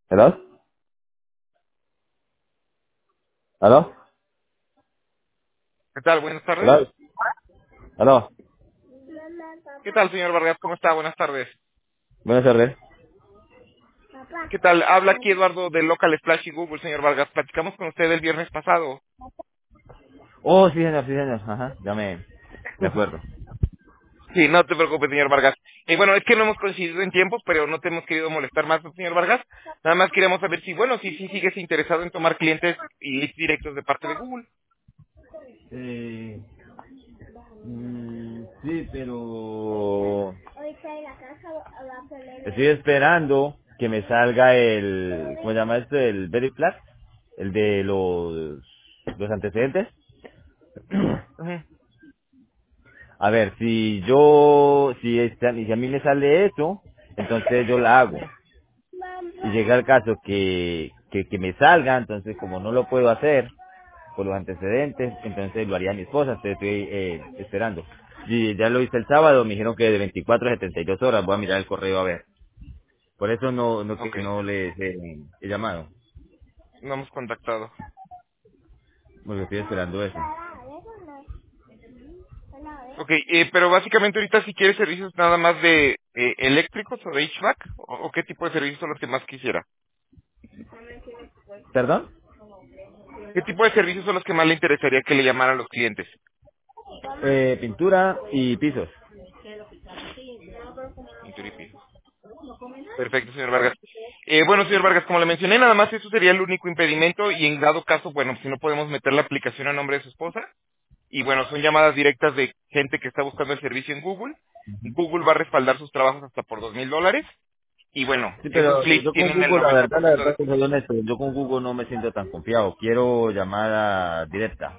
¿Aló? ¿Aló? ¿Qué tal? Buenas tardes. ¿Aló? ¿Aló? ¿Qué tal, señor Vargas? ¿Cómo está? Buenas tardes. Buenas tardes. ¿Qué tal? Habla aquí Eduardo de Local Splash y Google, señor Vargas. Platicamos con usted el viernes pasado. Oh, sí, señor. Ajá, me acuerdo. Sí, no te preocupes, señor Vargas. Bueno, es que no hemos coincidido en tiempo, pero no te hemos querido molestar más, señor Vargas. Nada más queríamos saber si, bueno, si sigues interesado en tomar clientes y leads directos de parte de Google. Eh, sí, pero estoy esperando que me salga ¿cómo se llama esto? El Very Flat, el de los antecedentes. Ujú. A ver, si a mí me sale eso, entonces yo la hago. Si llega el caso que me salga, entonces como no lo puedo hacer por los antecedentes, entonces lo haría mi esposa, entonces estoy esperando. Y ya lo hice el sábado, me dijeron que de 24 a 72 horas, voy a mirar el correo a ver. Por eso Ok, no les he llamado, no hemos contactado. porque estoy esperando eso. Ok, pero básicamente ahorita si quieres servicios nada más de eléctricos o de HVAC, o qué tipo de servicios son los que más quisiera. ¿Perdón? ¿Qué tipo de servicios son los que más le interesaría que le llamaran a los clientes? Pintura y pisos. Pintura y pisos. Perfecto, señor Vargas. Bueno, señor Vargas, como le mencioné, nada más eso sería el único impedimento y en dado caso, bueno, si no podemos meter la aplicación a nombre de su esposa, y bueno, son llamadas directas de gente que está buscando el servicio en Google. Google va a respaldar sus trabajos hasta por $2,000 y bueno, Sí, esos pero leads yo con tienen el Google, la 90% de... verdad, que soy honesto, yo con Google no me siento tan confiado. Quiero llamada directa.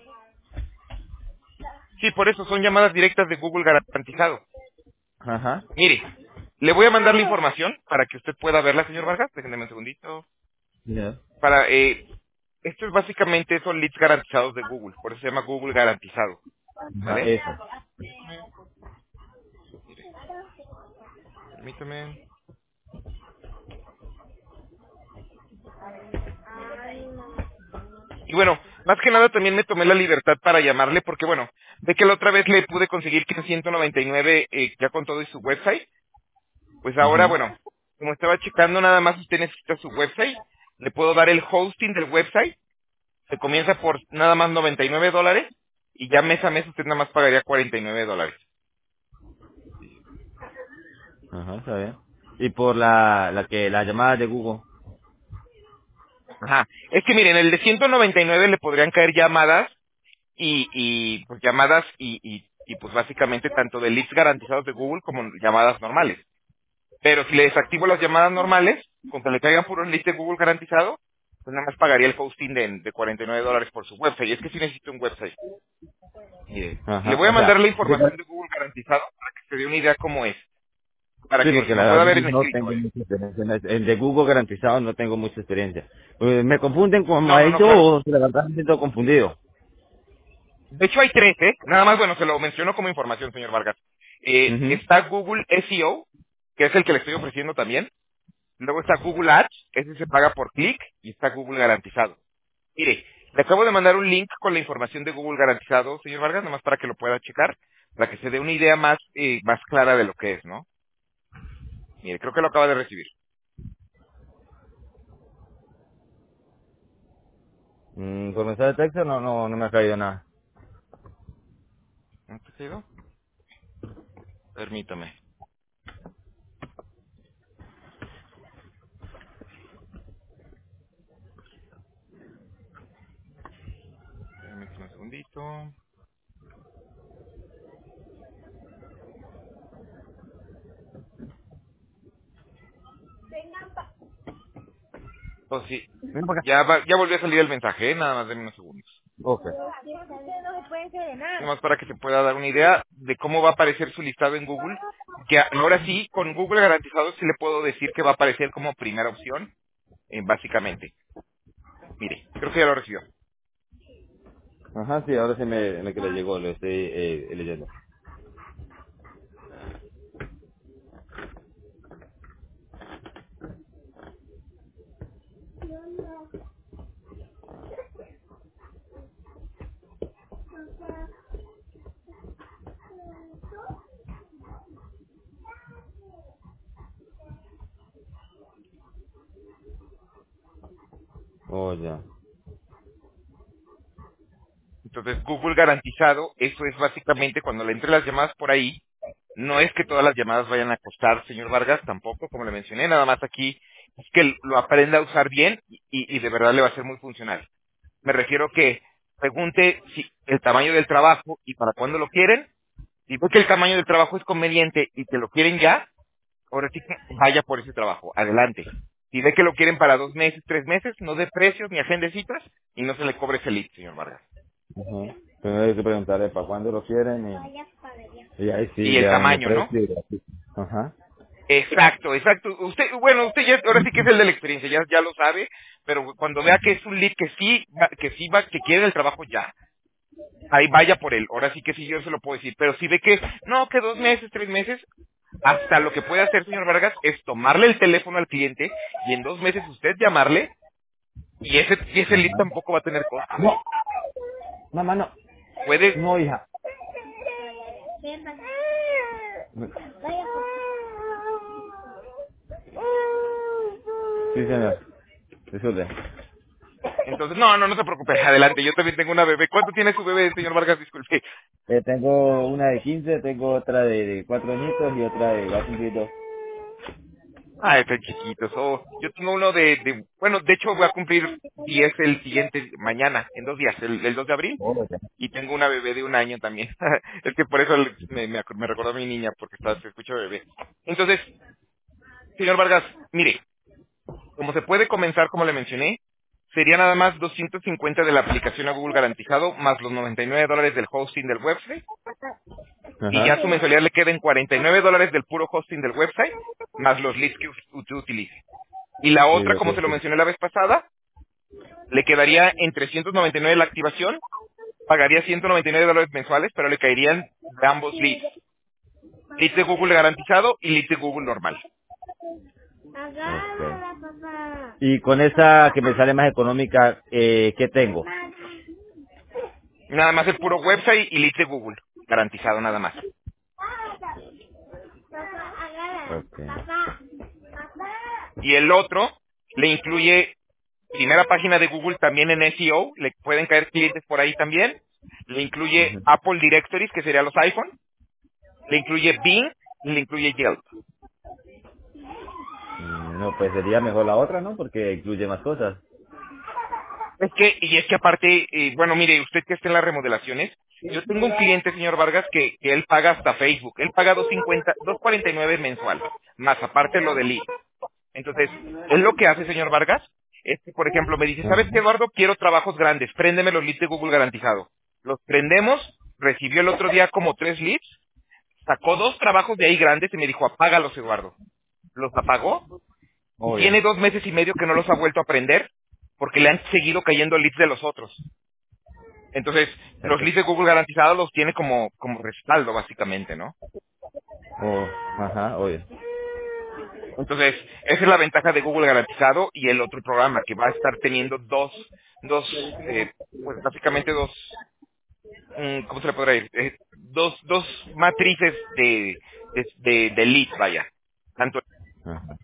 Sí, por eso son llamadas directas de Google garantizado. Ajá. Mire, le voy a mandar la información para que usted pueda verla, señor Vargas. Déjenme un segundito. Ya. Para, esto es básicamente, son leads garantizados de Google, por eso se llama Google garantizado, Ajá, ¿vale? eso. Mire, permítame. Y bueno, más que nada también me tomé la libertad para llamarle porque bueno, de que la otra vez le pude conseguir que en 199 ya con todo y su website, pues ahora Ujú. bueno, como estaba checando nada más usted necesita su website, le puedo dar el hosting del website, se comienza por nada más $99 y ya mes a mes usted nada más pagaría $49. Ajá, está bien. Y por la llamada de Google. Ajá. Es que miren, el de 199 le podrían caer llamadas pues llamadas y pues básicamente tanto de leads garantizados de Google como llamadas normales. Pero si le desactivo las llamadas normales, con que le caigan puros leads de Google garantizado, pues nada más pagaría el hosting de $49 por su website. Y es que sí necesito un website. Mire, le Ajá, voy a o mandar sea, la información de Google garantizado para que se dé una idea cómo es. Para sí, que porque lo la pueda verdad ver en no escrito. tengo mucha experiencia. El de Google garantizado no tengo mucha experiencia. Me confunden como No, ha no, no, hecho, claro. o la verdad me siento confundido. De hecho hay tres, ¿eh? Nada más, bueno, se lo menciono como información, señor Vargas. Mhm. Está Google SEO, que es el que le estoy ofreciendo también. Luego está Google Ads, ese se paga por clic, y está Google garantizado. Mire, le acabo de mandar un link con la información de Google garantizado, señor Vargas, nomás para que lo pueda checar, para que se dé una idea más clara de lo que es, ¿no? Mire, creo que lo acaba de recibir. Por mensaje de texto no me ha caído nada. ¿No te ha caído? Permítame. Permítame un segundito. Oh, sí. Ven para acá. Ya volvió a salir el mensaje, ¿eh? Nada más de unos segundos. Ok. Nomás para que se pueda dar una idea de cómo va a aparecer su listado en Google. Que ahora sí, con Google garantizado sí le puedo decir que va a aparecer como primera opción, básicamente. Mire, creo que ya lo recibió. Ajá, sí, ahora sí me que le llegó, lo estoy leyendo. Oh, ya. Entonces, Google garantizado, eso es básicamente cuando le entre las llamadas por ahí, no es que todas las llamadas vayan a costar, señor Vargas, tampoco, como le mencioné, nada más aquí es que lo aprenda a usar bien y de verdad le va a ser muy funcional. Me refiero que pregunte si el tamaño del trabajo y para cuándo lo quieren. Si ve que el tamaño del trabajo es conveniente y que lo quieren ya, ahora sí que vaya por ese trabajo, adelante. Si ve que lo quieren para 2 meses, 3 meses, no dé precios ni agende citas y no se le cobre ese lead, señor Vargas. Ujú. Primero hay que preguntarle para cuándo lo quieren y ahí sí, Y el ya uno tamaño, ¿no? precio y así. Ajá. Exacto, exacto. Usted ya, ahora sí que es el de la experiencia, ya lo sabe, pero cuando vea que es un lead que quiere el trabajo ya, ahí vaya por él. Ahora sí que sí, yo se lo puedo decir. Pero si ve que, no, que 2 meses, 3 meses, hasta lo que puede hacer, señor Vargas, es tomarle el teléfono al cliente y en 2 meses usted llamarle y ese lead Ajá. tampoco va a tener costo, No, ¿eh? mamá, no. Puede, No, hija. Sí, señor. Disculpe. entonces, no se preocupe, adelante, yo también tengo una bebé. ¿Cuánto tiene su bebé, señor Vargas? Disculpe. Tengo una de 15, tengo otra de 4 añitos y otra de va a cumplir 2. Ah, están chiquitos. Oh, yo tengo uno bueno, de hecho voy a cumplir 10 el siguiente, mañana, en 2 días, el 2 de abril, Oh, ya. y tengo una bebé de 1 año también. Es que por eso me recordó a mi niña, porque se escucha bebé. Entonces, señor Vargas, mire, como se puede comenzar, como le mencioné, sería nada más 250 de la aplicación a Google garantizado, más los $99 del hosting del website, y Ajá. ya su mensualidad le queda en $49 del puro hosting del website, más los leads que usted utilice. Y la Sí, otra, lo como que se lo sí. mencioné la vez pasada, le quedaría en 399 la activación, pagaría $199 mensuales, pero le caerían de ambos leads. Leads de Google garantizado y leads de Google normal. Ok. Y con esa que me sale más económica, ¿qué tengo? Nada más el puro website y leads de Google, garantizado nada más. Ok. Y el otro le incluye primera página de Google también en SEO, le pueden caer clientes por ahí también. Le incluye Ujú. Apple Directories, que serían los iPhone. Le incluye Bing y le incluye Yelp. No, pues sería mejor la otra, ¿no? Porque incluye más cosas. Y es que aparte, bueno, mire, usted que está en las remodelaciones, yo tengo un cliente, señor Vargas, que él paga hasta Facebook. Él paga 249 mensual, más aparte lo del lead. Entonces, él lo que hace, señor Vargas, es que, por ejemplo, me dice, ¿sabes qué, Ajá. Eduardo? Quiero trabajos grandes, préndeme los leads de Google garantizado. Los prendemos, recibió el otro día como 3 leads, sacó 2 trabajos de ahí grandes y me dijo, apágalos, Eduardo. Los apagó y Oh, tiene ya. 2 meses y medio que no los ha vuelto a prender porque le han seguido cayendo leads de los otros. Entonces, los leads de Google garantizados los tiene como respaldo, básicamente, ¿no? Oh, ajá, oye. Entonces, esa es la ventaja de Google garantizado y el otro programa que va a estar teniendo dos, pues básicamente ¿cómo se le podrá ir? Dos matrices de leads, vaya. Tanto Ajá.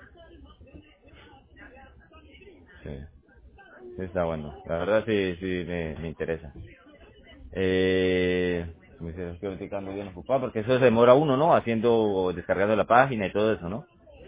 Sí, sí está bueno. La verdad sí, sí me interesa. Me dice, es que ahorita ando bien ocupado porque eso se demora uno, ¿no? Haciendo, descargando la página y todo eso, ¿no?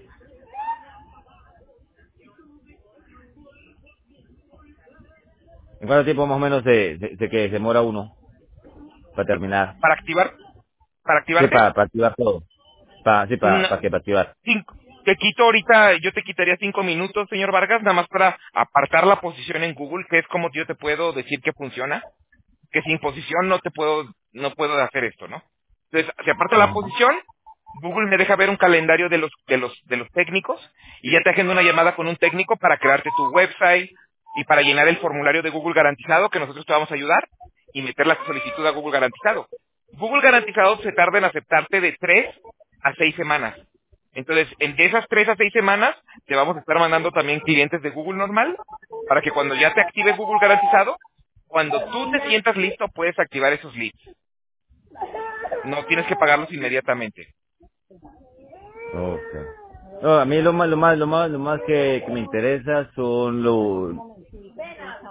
¿En cuánto tiempo más o menos de que se demora uno para terminar? para activar, para Sí, activarte. para activar todo. Sí, mm, para activar. Te quito ahorita, yo te quitaría 5 minutos, señor Vargas, nada más para apartar la posición en Google, que es como yo te puedo decir que funciona, que sin posición no puedo hacer esto, ¿no? Entonces, se aparta la Ajá. posición, Google me deja ver un calendario de los técnicos, y ya te agendo una llamada con un técnico para crearte tu website y para llenar el formulario de Google garantizado, que nosotros te vamos a ayudar, y meter la solicitud a Google garantizado. Google garantizado se tarda en aceptarte de 3 a 6 semanas. Entonces, de esas 3 a 6 semanas, te vamos a estar mandando también clientes de Google normal, para que cuando ya te active Google garantizado, cuando tú te sientas listo, puedes activar esos leads. No tienes que pagarlos inmediatamente. Okay. No, a mí lo más que me interesa son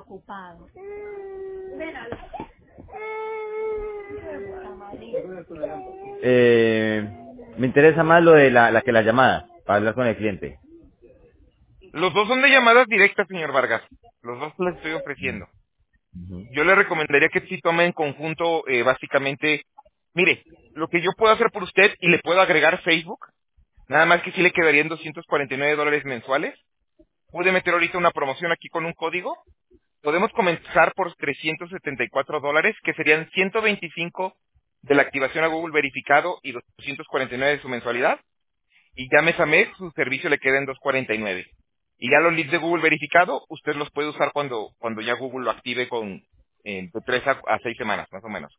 Eh, me interesa más lo de la que la llamada, para hablar con el cliente. Los dos son de llamadas directas, señor Vargas. Los dos les estoy ofreciendo. Ujú. Yo le recomendaría que sí tome en conjunto, básicamente, mire, lo que yo puedo hacer por usted y le puedo agregar Facebook, nada más que sí le quedarían $249 mensuales. Pude meter ahorita una promoción aquí con un código. Podemos comenzar por $374, que serían 125 de la activación a Google verificado y 249 de su mensualidad. Y ya mes a mes su servicio le queda en 249. Y ya los leads de Google verificado, usted los puede usar cuando ya Google lo active con de 3 a 6 semanas, más o menos.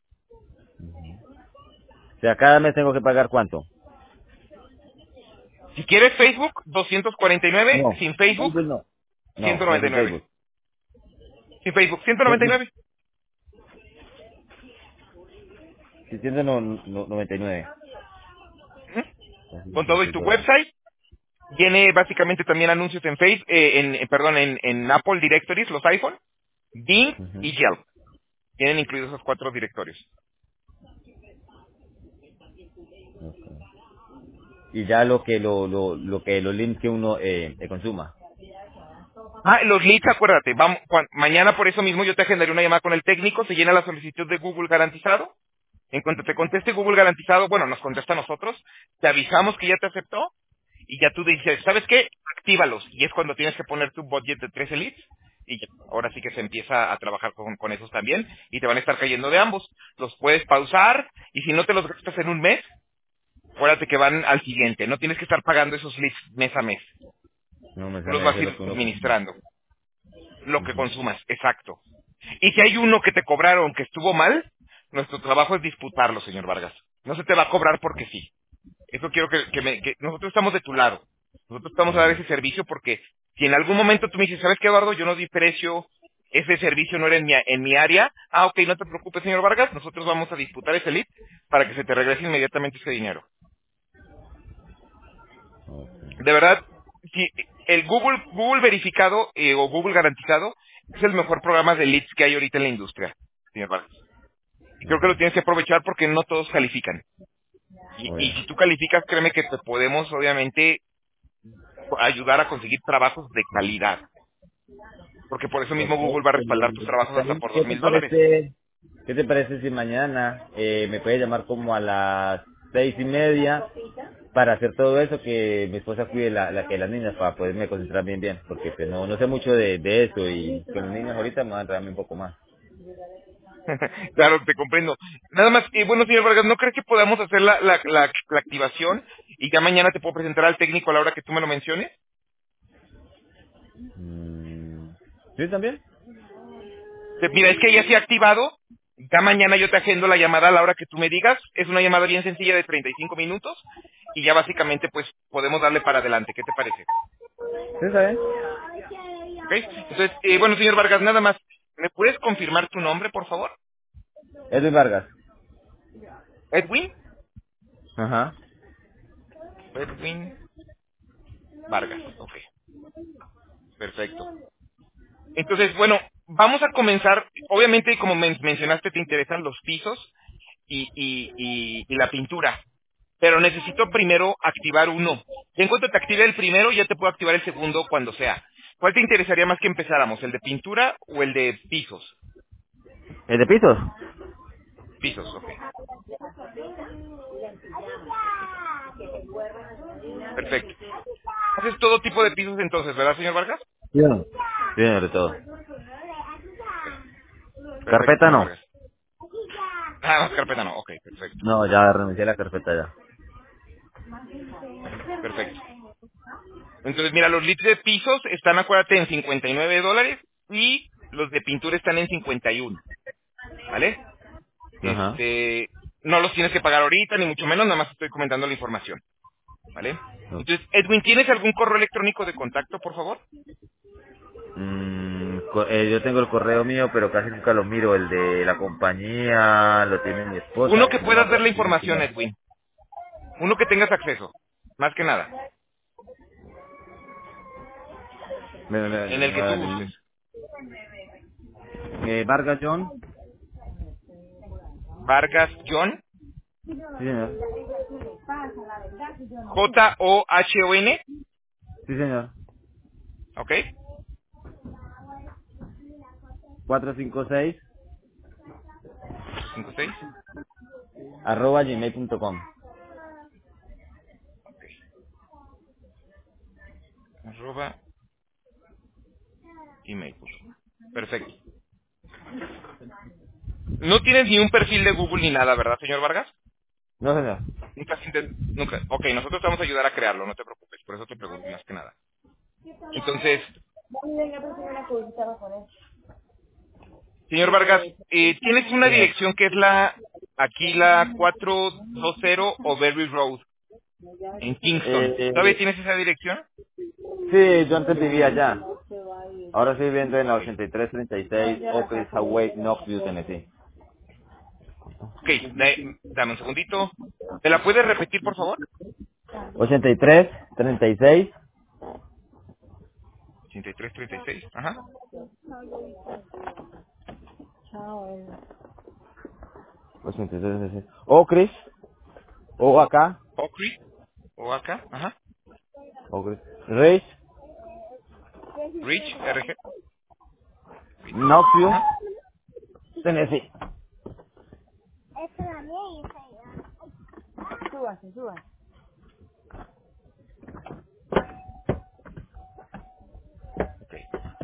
O sea, cada mes tengo que pagar cuánto. Si quieres Facebook, 249. No, Sin Facebook, Facebook no. No, sin 199. Facebook. Sin Facebook, Sí, 199. sí, 199. Ujú. Así, Con todo y tu $6. website. Tiene básicamente también anuncios en Facebook, perdón, en Apple Directories, los iPhone, Bing Ujú. y Yelp. Tienen incluidos esos 4 directorios. Y ya lo que los links que uno consuma. Ah, los leads, acuérdate, vamos, mañana por eso mismo yo te agendaré una llamada con el técnico, se llena la solicitud de Google garantizado. En cuanto te conteste Google garantizado, bueno, nos contesta a nosotros, te avisamos que ya te aceptó y ya tú dices, ¿sabes qué? Actívalos. Y es cuando tienes que poner tu budget de 13 leads y ya. Ahora sí que se empieza a trabajar con esos también y te van a estar cayendo de ambos. Los puedes pausar y si no te los gastas en un mes, acuérdate que van al siguiente. No tienes que estar pagando esos leads mes a mes. No me Tú los sale vas a eso lo ir que uno consuma. administrando. Lo que Ujú. consumas, exacto. Y si hay uno que te cobraron que estuvo mal, nuestro trabajo es disputarlo, señor Vargas. No se te va a cobrar porque sí. Eso quiero que nosotros estamos de tu lado. Nosotros estamos a dar Ujú. ese servicio porque si en algún momento tú me dices, ¿sabes qué, Eduardo? Yo no di precio, ese servicio no era en mi área. Ah, ok, no te preocupes, señor Vargas. Nosotros vamos a disputar ese lead para que se te regrese inmediatamente ese dinero. Ok. De verdad, si el Google verificado o Google garantizado es el mejor programa de leads que hay ahorita en la industria, señor Vargas. Y creo que lo Ujú. tienes que aprovechar porque no todos califican. Y Bueno. si tú calificas, créeme que te podemos, obviamente, ayudar a conseguir trabajos de calidad. Porque por eso mismo Ok. Google va a respaldar tus trabajos hasta por ¿Qué te $2,000. parece? ¿Qué te parece si mañana me puedes llamar como a las 6:30 para hacer todo eso, que mi esposa cuide la que las niñas para poderme concentrar bien, porque pues, no sé mucho de eso y con los niños ahorita me van a entrarme un poco más. Claro, te comprendo. Nada más, bueno, señor Vargas, ¿no crees que podamos hacer la activación y ya mañana te puedo presentar al técnico a la hora que tú me lo menciones? Mm, ¿Sí también? Mira, es que ya se ha activado. Ya mañana yo te agendo la llamada a la hora que tú me digas. Es una llamada bien sencilla de 35 minutos. Y ya básicamente, pues, podemos darle para adelante. ¿Qué te parece? ¿Sí está bien? ¿Ok? Entonces, bueno, señor Vargas, nada más. ¿Me puedes confirmar tu nombre, por favor? Edwin Vargas. ¿Edwin? Ajá. Edwin Vargas. Ok, perfecto. Entonces, bueno, vamos a comenzar. Obviamente, como mencionaste, te interesan los pisos y la pintura. Pero necesito primero activar uno. Y en cuanto te active el primero, ya te puedo activar el segundo cuando sea. ¿Cuál te interesaría más que empezáramos? ¿El de pintura o el de pisos? ¿El de pisos? Pisos, ok. Perfecto. Haces todo tipo de pisos entonces, ¿verdad, señor Vargas? Sí. No. Sí, sobre todo. Ok. Perfecto, ¿Carpeta señor no? Vargas. Ah, más carpeta no. Ok, perfecto. No, ya renuncié a la carpeta ya. Perfecto. Entonces, mira, los leads de pisos están, acuérdate, en $59 y los de pintura están en 51, ¿vale? Ajá. No los tienes que pagar ahorita, ni mucho menos, nada más estoy comentando la información, ¿vale? Entonces, Edwin, ¿tienes algún correo electrónico de contacto, por favor? Yo tengo el correo mío, pero casi nunca lo miro. El de la compañía lo tiene mi esposa. Uno que No me puedas ver acuerdo. la información, Edwin. Uno que tengas acceso, más que nada, en el que tú gustes. Vargas John. Vargas John, Sí, señor. Johon, Sí, señor. ¿ok? 456 56, @gmail.com. ok, arroba email.com. Perfecto. No tienes ni un perfil de Google ni nada, ¿verdad, señor Vargas? No, señor. Nunca. Ok, nosotros te vamos a ayudar a crearlo, no te preocupes. Por eso te pregunto más que nada. Entonces, señor Vargas, tienes una Señor. dirección que es la 420 Overby Road, en Kingston. ¿Todavía Eh, tienes esa dirección? sí, yo antes vivía allá. Ahora estoy viviendo en la 8336 Oak Highway, Knoxville, Tennessee. Ok, dame un segundito. ¿Me la puedes repetir, por favor? 8336 8336, ajá. 8336 Oak Ridge, o acá, Oak Ridge, o acá, ajá. Oak Ridge, Ridge, Ridge, RG, Ridge, Knoxville, ajá. Tennessee. Ok,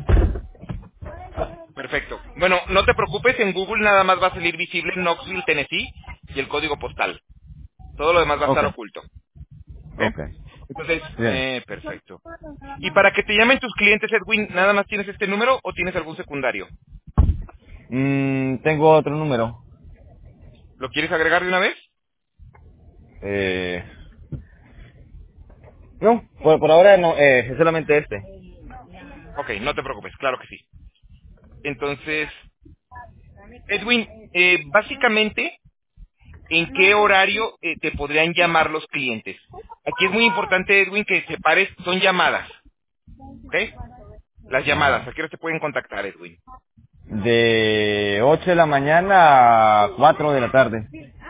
perfecto. Bueno, no te preocupes, en Google nada más va a salir visible Knoxville, Tennessee, y el código postal. Todo lo demás va a Ok, estar oculto. ¿Ok? ok. Entonces, Bien. perfecto. Y para que te llamen tus clientes, Edwin, ¿nada más tienes este número o tienes algún secundario? Tengo otro número. ¿Lo quieres agregar de una vez? Eh, no, por ahora no, es solamente este. Ok, no te preocupes, claro que sí. Entonces, Edwin, básicamente, ¿en qué horario te podrían llamar los clientes? Aquí es muy importante, Edwin, que separes, son llamadas, ¿ok? Las llamadas, Ajá. ¿a qué hora te pueden contactar, Edwin? De 8 de la mañana a 4 de la tarde.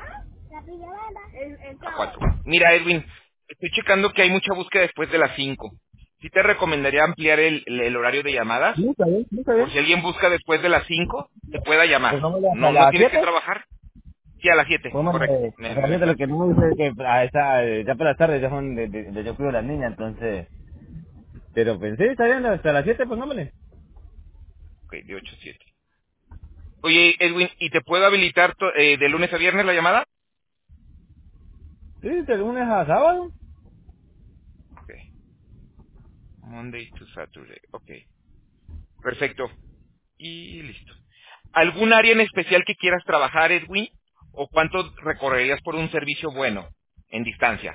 A 4. Mira, Edwin, estoy checando que hay mucha búsqueda después de las 5. Sí te recomendaría ampliar el horario de llamadas, Sí, está bien, sí, está por bien. si alguien busca después de las 5, te pueda Pues llamar. vamos hasta No las tienes que 7. trabajar. Sí, a las 7, Vamos correcto. hasta las 7, lo que no me gusta es que a esa, ya por las tardes ya son de yo cuido a las niñas, entonces... Pero pues sí, está bien, hasta las 7, pues vámonos. Ok, de 8 a 7. Oye, Edwin, ¿y te puedo habilitar de lunes a viernes la llamada? Sí, de lunes a sábado. Ok. Monday to Saturday. Ok. Perfecto. Y listo. ¿Algún área en especial que quieras trabajar, Edwin? ¿O cuánto recorrerías por un servicio bueno en distancia?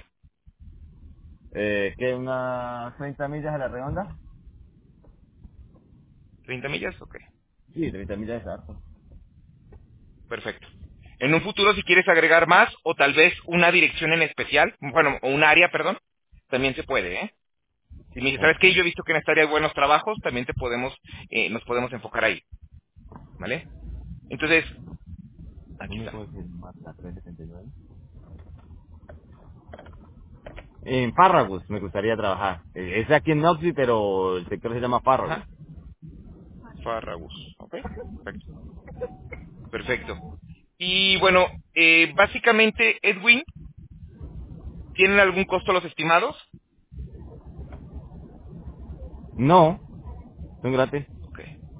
Que unas 30 millas a la redonda. 30 millas, ok. Sí, 30 millas exacto. Perfecto. En un futuro, si quieres agregar más, o tal vez una dirección en especial, bueno, o un área, perdón, también se puede, ¿eh? Si me dices, ¿sabes Ok. qué? Yo he visto que en esta área hay buenos trabajos, también nos podemos enfocar ahí, ¿vale? Entonces, aquí ¿Dónde está. puedo decir más la 379? En Farragut me gustaría trabajar. Es aquí en Knoxville, pero el sector se llama Farragut. Ajá. Farragus, ok. Perfecto. Perfecto. Y bueno, básicamente, Edwin, ¿tienen algún costo los estimados? No, son gratis. Ok,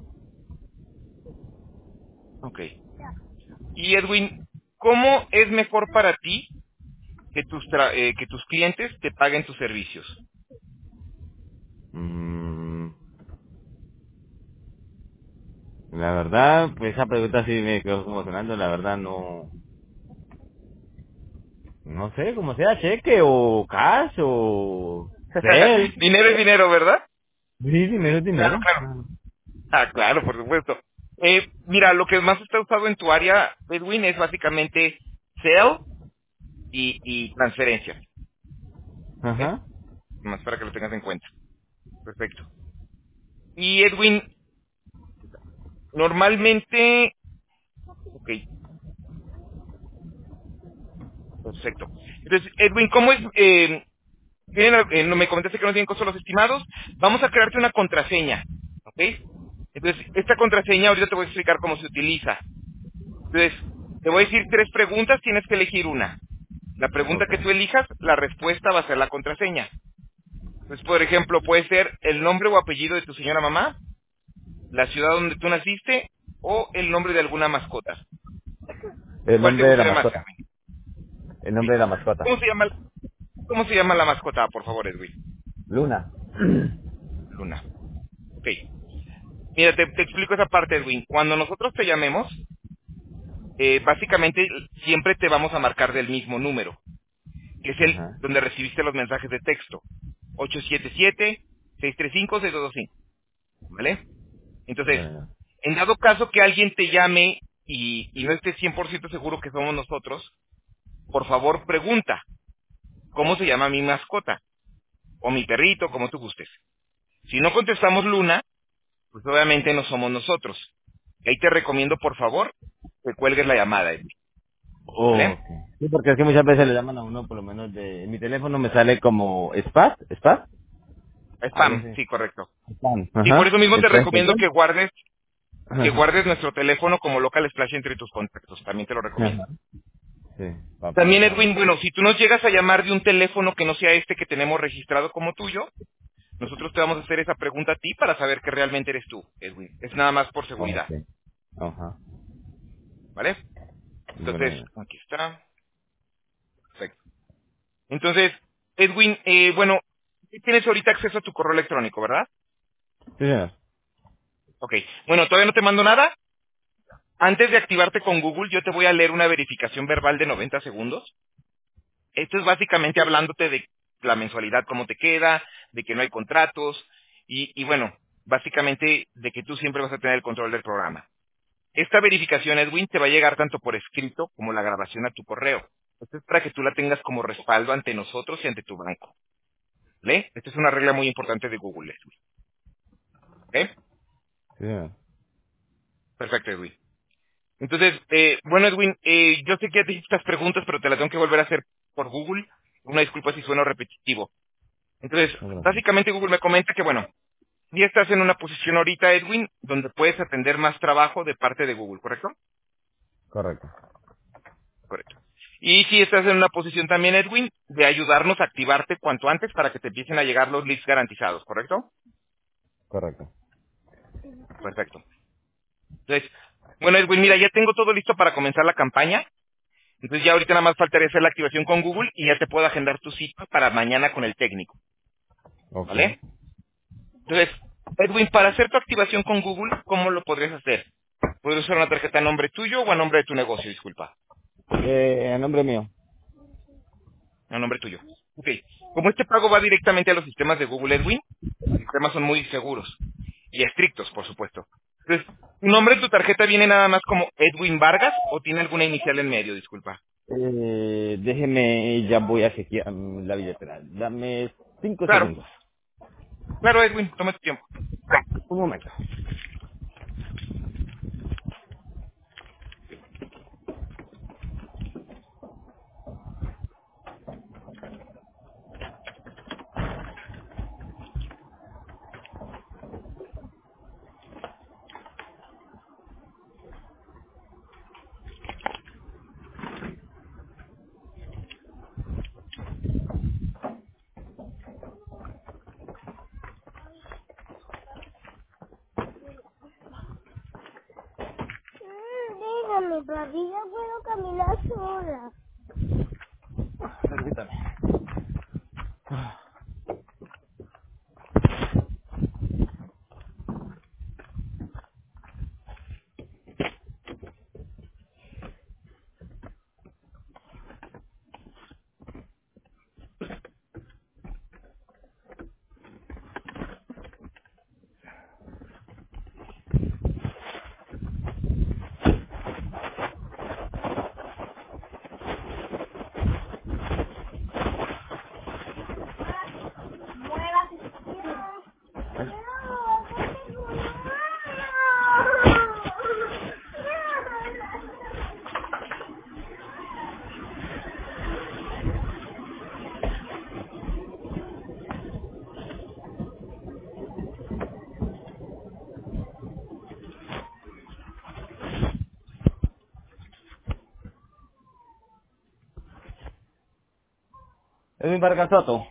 ok. Y Edwin, ¿cómo es mejor para ti que tus clientes te paguen tus servicios? Mm, la verdad, pues esa pregunta sí me quedó como sonando. La verdad no sé, como sea cheque o cash o cel. Dinero es dinero, ¿verdad? Sí, dinero es Claro, dinero. claro. Ah, claro, por supuesto. Mira, lo que más está usado en tu área, Edwin, es básicamente sell y transferencia. ¿Ok? Ajá. Más para que lo tengas en cuenta. Perfecto. Y Edwin, Normalmente, ok, perfecto. Entonces, Edwin, ¿cómo es? No me comentaste que no tienen costo los estimados. Vamos a crearte una contraseña, ¿ok? Entonces, esta contraseña ahorita te voy a explicar cómo se utiliza. Entonces, te voy a decir 3 preguntas, tienes que elegir una. La pregunta Ok. que tú elijas, la respuesta va a ser la contraseña. Entonces, por ejemplo, puede ser el nombre o apellido de tu señora mamá, la ciudad donde tú naciste o el nombre de alguna mascota. El ¿Cuál te nombre de la gustaría más, mascota. Edwin? El Sí. nombre de la mascota. ¿Cómo se llama la mascota, por favor, Edwin? Luna. Luna. Ok. Mira, te explico esa parte, Edwin. Cuando nosotros te llamemos, básicamente siempre te vamos a marcar del mismo número, que es el Ajá. donde recibiste los mensajes de texto. 877-635-6225. ¿Vale? Entonces, Bueno. en dado caso que alguien te llame y no esté 100% seguro que somos nosotros, por favor pregunta, ¿cómo se llama mi mascota? O mi perrito, como tú gustes. Si no contestamos Luna, pues obviamente no somos nosotros. Ahí te recomiendo, por favor, que cuelgues la llamada, Edwin. Oh, ¿Vale? ok. Sí, porque es que muchas veces le llaman a uno, por lo menos de... En mi teléfono me sale como spam, algo Spam, así. sí, correcto. Spam. Sí, por Ajá. eso mismo te Entonces, recomiendo ¿perdón? que guardes nuestro teléfono como local splash entre tus contactos. También te lo recomiendo. Ajá. Sí, para no También, saber. Edwin, bueno, si tú nos llegas a llamar de un teléfono que no sea este que tenemos registrado como tuyo, nosotros te vamos a hacer esa pregunta a ti para saber que realmente eres tú, Edwin. Es nada más por seguridad, Ok. Ajá. ¿vale? Entonces, Bueno. aquí está. Perfecto. Entonces, Edwin, bueno, sí tienes ahorita acceso a tu correo electrónico, ¿verdad? Sí, señor. Ok. Bueno, todavía no te mando nada. Antes de activarte con Google, yo te voy a leer una verificación verbal de 90 segundos. Esto es básicamente hablándote de la mensualidad, cómo te queda, de que no hay contratos y bueno, básicamente de que tú siempre vas a tener el control del programa. Esta verificación, Edwin, te va a llegar tanto por escrito como la grabación a tu correo. Esto es para que tú la tengas como respaldo ante nosotros y ante tu banco. ¿Vale? Esta es una regla muy importante de Google, Edwin. ¿Ok? Sí, señor. Perfecto, Edwin. Entonces, bueno, Edwin, yo sé que ya te hice estas preguntas, pero te las tengo que volver a hacer por Google. Una disculpa si sueno repetitivo. Entonces, No, gracias. básicamente Google me comenta que, bueno, ya estás en una posición ahorita, Edwin, donde puedes atender más trabajo de parte de Google, ¿correcto? Correcto. Correcto. Y si estás en una posición también, Edwin, de ayudarnos a activarte cuanto antes para que te empiecen a llegar los leads garantizados, ¿correcto? Correcto. Perfecto. Entonces, bueno, Edwin, mira, ya tengo todo listo para comenzar la campaña. Entonces ya ahorita nada más faltaría hacer la activación con Google y ya te puedo agendar tu cita para mañana con el técnico, Ok. ¿vale? Entonces, Edwin, para hacer tu activación con Google, ¿cómo lo podrías hacer? ¿Puedes usar una tarjeta a nombre tuyo o a nombre de tu negocio? Disculpa. A nombre mío. A nombre tuyo. Ok. Como este pago va directamente a los sistemas de Google, Edwin, los sistemas son muy seguros y estrictos, por supuesto. Entonces, ¿tu nombre en tu tarjeta viene nada más como Edwin Vargas o tiene alguna inicial en medio? Disculpa. Déjeme, ya voy a chequear la billetera. Dame 5 Claro. segundos. Claro, Edwin, toma tu tiempo. Un momento. Dígame, papi, ya puedo caminar sola. Permítame. Edwin Vargas Soto.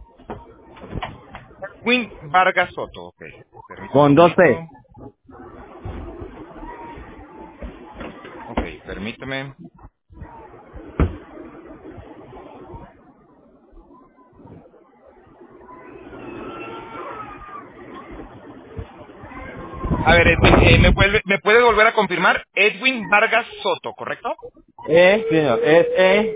Edwin Vargas Soto, ok. Permítame un Con dos segundito. T. Ok, permítame. A ver, Edwin, ¿me puede volver a confirmar? Edwin Vargas Soto, ¿correcto? Sí, señor. Es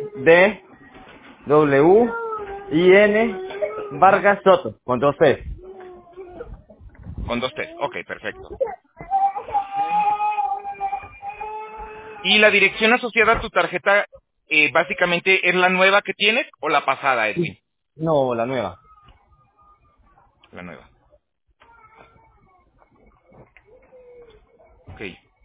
EDWIN Ajá. Vargas Soto. Con dos T. Con dos T. Ok, perfecto. ¿Y la dirección asociada a tu tarjeta básicamente es la nueva que tienes o la pasada, Edwin? No, la nueva. La nueva. Ok.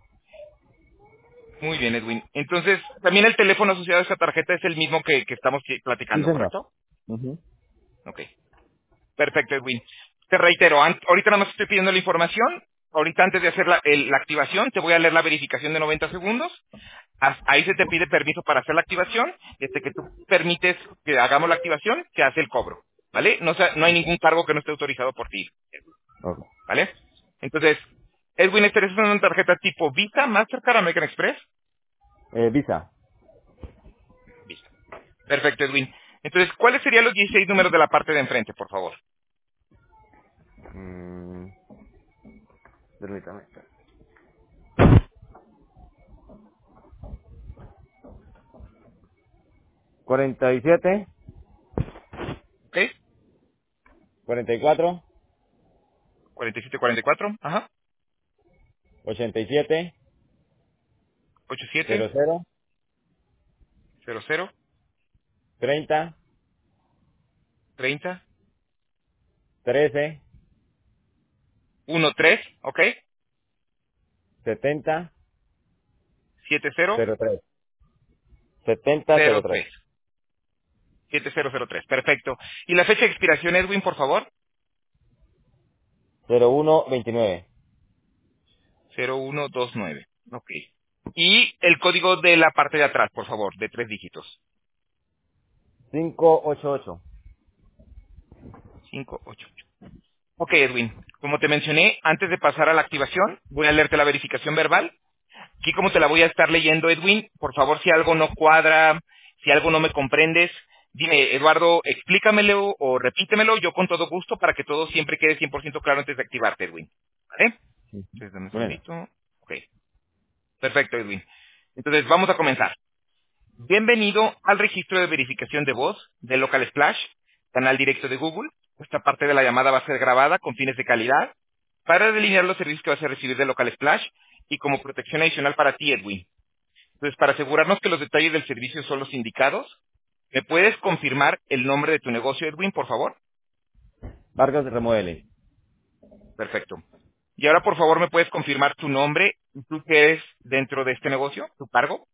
Muy bien, Edwin. Entonces, también el teléfono asociado a esta tarjeta es el mismo que estamos Sí, platicando, señor. ¿correcto? Ujú. Ok. Perfecto, Edwin. Te reitero, ahorita nada más estoy pidiendo la información. Ahorita antes de hacer la activación, te voy a leer la verificación de 90 segundos. Ahí se te pide permiso para hacer la activación. Desde que tú permites que hagamos la activación, se hace el cobro. ¿Vale? No hay ningún cargo que no esté autorizado por ti. Ok. ¿Vale? Entonces, Edwin, ¿esta es una tarjeta tipo Visa, Mastercard, American Express? Visa. Visa. Perfecto, Edwin. Entonces, ¿cuáles serían los 16 números de la parte de enfrente, por favor? Mm, permítame. 47, ¿Ok? 44, 4744, ajá. 87, 87, 00, 00, 30, 30, 13, 13, ¿ok? 70, 70, 03. 70, 03. 03. 7003, perfecto. ¿Y la fecha de expiración, Edwin, por favor? 01, 29. 0129, ok. Y el código de la parte de atrás, por favor, de 3 dígitos. 588. 588. Ok, Edwin. Como te mencioné, antes de pasar a la activación, voy a leerte la verificación verbal. Aquí como te la voy a estar leyendo, Edwin, por favor, si algo no cuadra, si algo no me comprendes, dime, Eduardo, explícamelo o repítemelo, yo con todo gusto para que todo siempre quede 100% claro antes de activarte, Edwin. ¿Vale? Entonces, dame un Bueno, segundito. Ok, perfecto, Edwin. Entonces, vamos a comenzar. Bienvenido al registro de verificación de voz de Local Splash, canal directo de Google. Esta parte de la llamada va a ser grabada con fines de calidad para delinear los servicios que vas a recibir de Local Splash y como protección adicional para ti, Edwin. Entonces, para asegurarnos que los detalles del servicio son los indicados, ¿me puedes confirmar el nombre de tu negocio, Edwin, por favor? Vargas Remodele. Perfecto. Y ahora, por favor, ¿me puedes confirmar tu nombre y tú qué eres dentro de este negocio, tu cargo?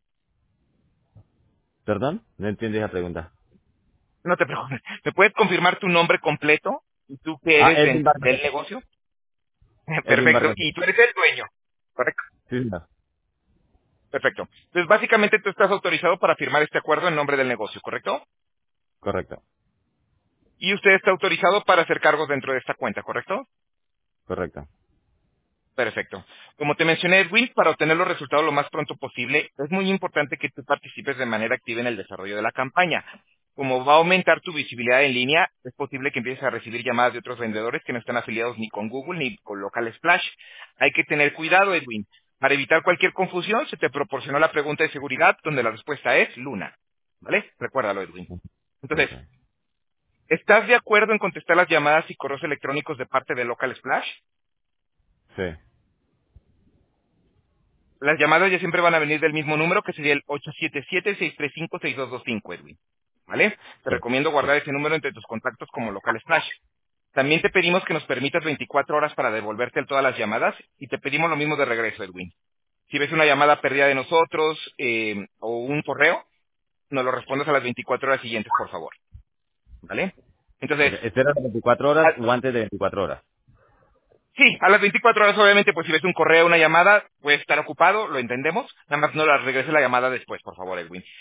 ¿Perdón? No entiendo esa pregunta. No te preocupes. ¿Me puedes confirmar tu nombre completo y tú qué Ah, eres Edwin Vargas del Soto. negocio? Edwin Perfecto. Vargas Y Soto. tú eres el dueño. ¿Correcto? Sí, señor. Perfecto. Entonces, básicamente tú estás autorizado para firmar este acuerdo en nombre del negocio, ¿correcto? Correcto. Y usted está autorizado para hacer cargos dentro de esta cuenta, ¿correcto? Correcto. Perfecto. Como te mencioné, Edwin, para obtener los resultados lo más pronto posible, es muy importante que tú participes de manera activa en el desarrollo de la campaña. Como va a aumentar tu visibilidad en línea, es posible que empieces a recibir llamadas de otros vendedores que no están afiliados ni con Google ni con Local Splash. Hay que tener cuidado, Edwin. Para evitar cualquier confusión, se te proporcionó la pregunta de seguridad donde la respuesta es Luna. ¿Vale? Recuérdalo, Edwin. Entonces, Ok. ¿estás de acuerdo en contestar las llamadas y correos electrónicos de parte de Local Splash? Sí. Las llamadas ya siempre van a venir del mismo número, que sería el 877-635-6225, Edwin. ¿Vale? Te Sí. recomiendo Sí. guardar ese número entre tus contactos como local Splash. También te pedimos que nos permitas 24 horas para devolverte todas las llamadas y te pedimos lo mismo de regreso, Edwin. Si ves una llamada perdida de nosotros o un correo, nos lo respondas a las 24 horas siguientes, por favor. ¿Vale? Ok. Entonces, ¿Espera 24 horas o antes de 24 horas? sí, a las 24 horas obviamente, pues si ves un correo, una llamada, puede estar ocupado, lo entendemos. Nada más no la regrese la llamada después, por favor, Edwin.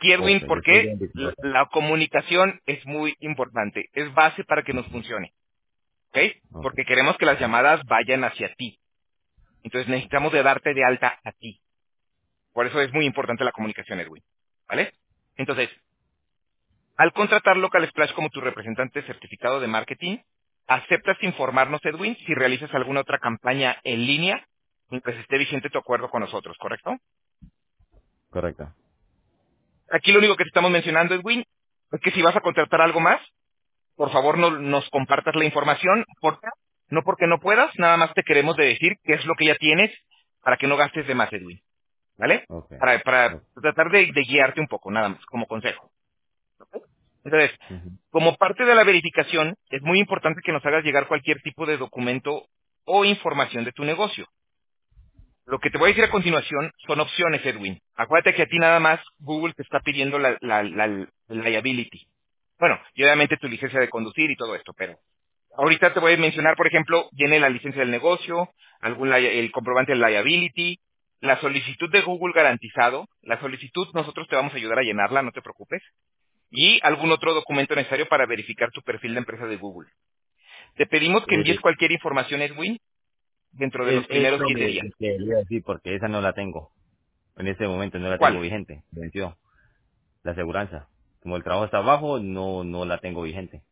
Aquí, Ok, Edwin, después de porque 24. la comunicación es muy importante, es base para que nos funcione, ¿ok? Ok, Porque queremos que las llamadas vayan hacia ti. Entonces necesitamos de darte de alta a ti. Por eso es muy importante la comunicación, Edwin. ¿Vale? Entonces, al contratar Local Splash como tu representante certificado de marketing, aceptas informarnos, Edwin, si realizas alguna otra campaña en línea mientras esté vigente tu acuerdo con nosotros, ¿correcto? correcto. Aquí lo único que te estamos mencionando, Edwin, es que si vas a contratar algo más, por favor nos compartas la información. ¿Por qué? No porque no puedas, nada más te queremos de decir qué es lo que ya tienes para que no gastes de más, Edwin. ¿Vale? Ok. Para Ok. tratar de guiarte un poco, nada más, como consejo. Entonces, Ujú. como parte de la verificación, es muy importante que nos hagas llegar cualquier tipo de documento o información de tu negocio. Lo que te voy a decir a continuación son opciones, Edwin. Acuérdate que a ti nada más Google te está pidiendo la liability. Bueno, y obviamente tu licencia de conducir y todo esto, pero ahorita te voy a mencionar, por ejemplo, viene la licencia del negocio, el comprobante de liability, la solicitud de Google garantizado. La solicitud nosotros te vamos a ayudar a llenarla, no te preocupes. Y algún otro documento necesario para verificar tu perfil de empresa de Google. Te pedimos que envíes Eh, cualquier información, Edwin, dentro de los primeros Eso 7 días. me quería decir porque esa no la tengo. En este momento no la tengo ¿Cuál? vigente. Venció la aseguranza. Como el trabajo está abajo, no la tengo vigente.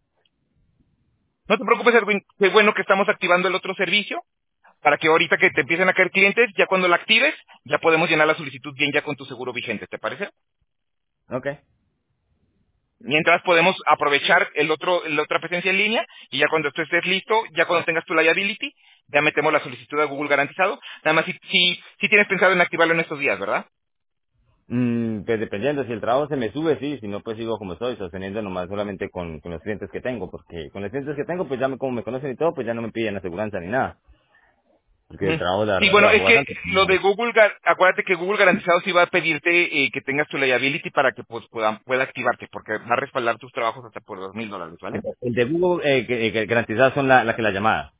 No te preocupes, Edwin. Qué bueno que estamos activando el otro servicio para que ahorita que te empiecen a caer clientes, ya cuando la actives, ya podemos llenar la solicitud bien ya con tu seguro vigente. ¿Te parece? Ok. Mientras podemos aprovechar la otra presencia en línea y ya cuando tú estés listo, ya cuando tengas tu liability, ya metemos la solicitud a Google garantizado. Nada más si tienes pensado en activarlo en estos días, ¿verdad? Pues dependiendo, si el trabajo se me sube, sí, si no, pues sigo como estoy, sosteniendo nomás solamente con los clientes que tengo, porque con los clientes que tengo, pues ya como me conocen y todo, pues ya no me piden aseguranza ni nada, porque el Ujú. trabajo la Sí, verdad se bueno, es bajó que bastante. lo de Google, acuérdate que Google garantizado sí va a pedirte que tengas tu liability para que pues pueda activarte, porque va a respaldar tus trabajos hasta por $2,000, ¿vale? El de Google, que garantizadas son la que la llamada.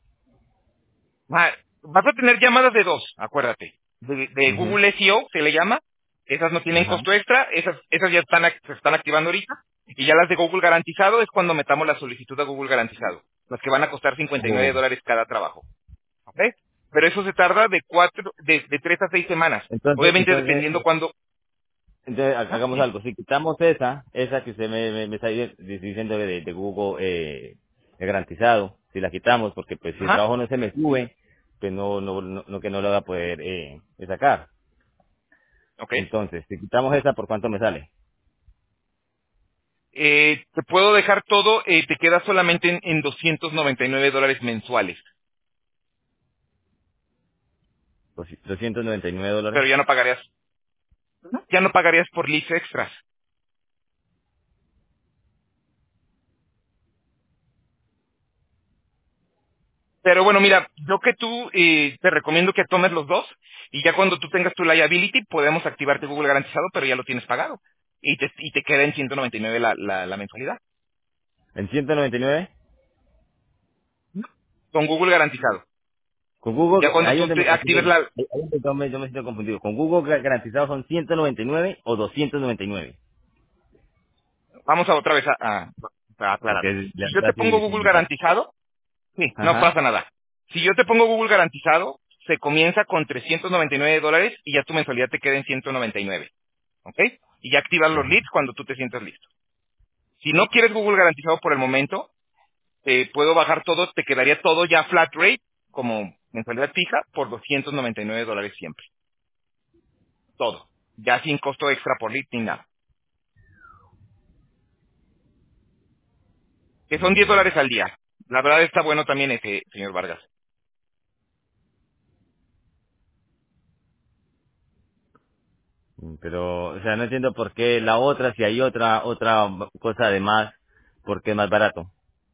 Vas a tener llamadas de dos, acuérdate. De Mhm. Google SEO se le llama. Esas no tienen Ajá. costo extra. Esas ya se están activando ahorita. Y ya las de Google garantizado es cuando metamos la solicitud a Google garantizado. Las que van a costar Oh. $59 cada trabajo. ¿Ok? Pero eso se tarda de 3 a 6 semanas. Entonces, Obviamente entonces, dependiendo cuándo. Ajá, hagamos sí. algo. Si quitamos esa que usted me está diciendo de Google garantizado, si la quitamos, porque pues si el Ajá. trabajo no se me sube, pues que no lo va a poder sacar. Ok. Entonces, si quitamos esa, ¿por cuánto me sale? Te puedo dejar todo. Te queda solamente en $299 mensuales. $299. Pero ya no pagarías por leads extras. Pero bueno, mira, yo que tú te recomiendo que tomes los dos y ya cuando tú tengas tu liability podemos activarte Google garantizado, pero ya lo tienes pagado y te queda en 199 la mensualidad ¿En 199? con Google garantizado. Con Ya Google, cuando ahí tú donde me te confundo, actives la... ahí donde yo me siento confundido. ¿Con Google garantizado son 199 o 299? Vamos a otra vez a Porque aclararte. la Si yo te verdad pongo sí, Google sí. garantizado, sí, no Ajá. pasa nada. Si yo te pongo Google garantizado, se comienza con $399 y ya tu mensualidad te queda en 199, ¿ok? Y ya activas los Ajá. leads cuando tú te sientas listo. Si no quieres Google garantizado por el momento, puedo bajar todo, te quedaría todo ya flat rate, como mensualidad fija, por $299 siempre. Todo. Ya sin costo extra por lead ni nada. Que son Mm, $10 al día. La verdad está bueno también ese, señor Vargas. Pero, o sea, no entiendo por qué la otra, si hay otra cosa además, ¿por qué es más barato?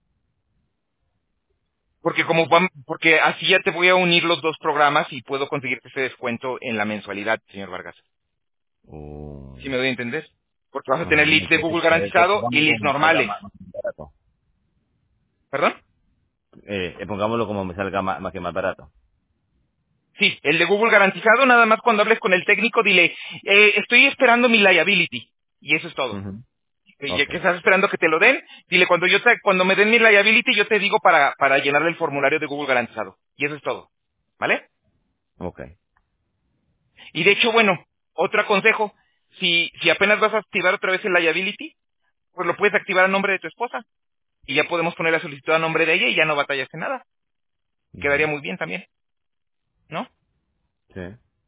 Porque así ya te voy a unir los dos programas y puedo conseguirte ese descuento en la mensualidad, señor Vargas. Uh, ¿Sí me doy a entender? Porque vas a ajá, tener no, leads de Google garantizado y pongámoslo leads como me salga normales. más barato. ¿Perdón? Pongámoslo como me salga más que más barato. Sí, el de Google garantizado, nada más cuando hables con el técnico, dile, estoy esperando mi liability. y eso es todo. Ujú. Y ya Ok, que estás esperando que te lo den, dile, cuando me den mi liability, yo te digo para llenarle el formulario de Google garantizado. Y eso es todo. ¿Vale? ok. Y de hecho, bueno, otro consejo, si apenas vas a activar otra vez el liability, pues lo puedes activar a nombre de tu esposa. Y ya podemos poner la solicitud a nombre de ella y ya no batallaste nada. Quedaría Ujú. muy bien también, ¿no? Sí.